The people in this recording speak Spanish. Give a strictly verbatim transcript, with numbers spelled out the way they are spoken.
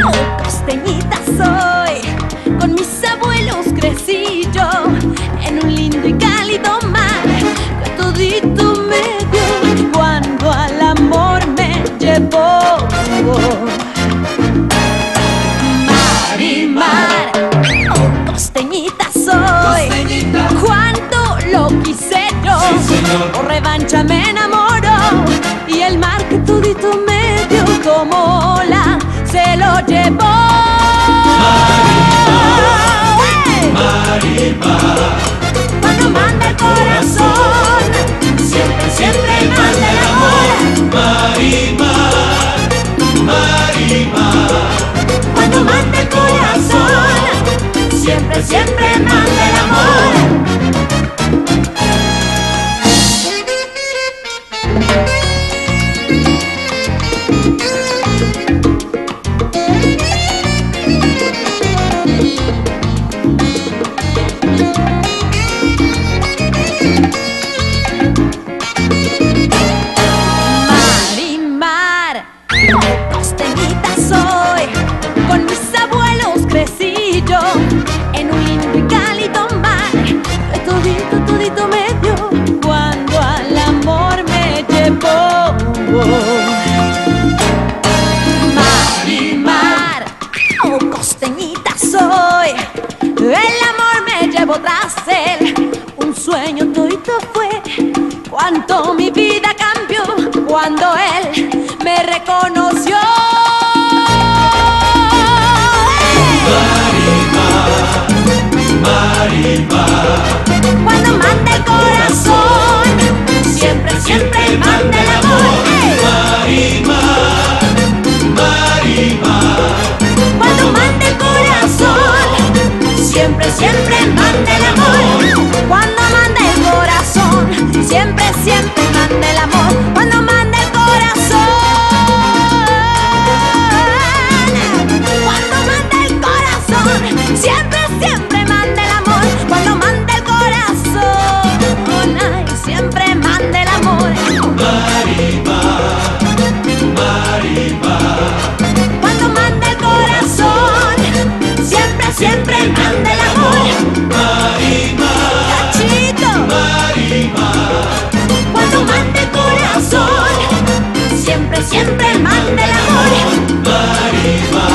Oh, costeñita soy, con mis abuelos crecí yo, en un lindo y cálido mar, que todito me dio cuando al amor me llevó. Mar y mar, oh, costeñita soy, Costeñita. cuando lo quise yo, Sí, señor. por revancha me enamoró, y el mar que todito me dio como ola se lo llevó. Mar y mar, Cuando manda el corazón, siempre, siempre manda el amor. mar y mar, mar y mar. Cuando manda el corazón, siempre, siempre manda el amor. Mar y mar, costeñita soy, con mis abuelos crecí yo, en un lindo y cálido mar, que todito, todito me dio cuando al amor me llevó. Mar y mar, oh, costeñita soy, el amor me llevó tras él, un sueño todito fue, cuánto mi vida cambió cuando él me reconoció. Mar y mar, Cuando manda el corazón, siempre, siempre manda el amor. mar y mar, mar y mar. Cuando manda el corazón, siempre, siempre manda el amor. Cuando manda el corazón, siempre, siempre manda el amor. Cuando manda el corazón, cuando manda el corazón, siempre, siempre manda el amor. Cuando manda el corazón, ay, siempre manda el amor. Mar y mar, mar y mar. Cuando manda el corazón, siempre, siempre manda el amor. Mar y mar, Cachito. mar y mar. Cuando manda el corazón, siempre, siempre manda el amor. Mar y mar.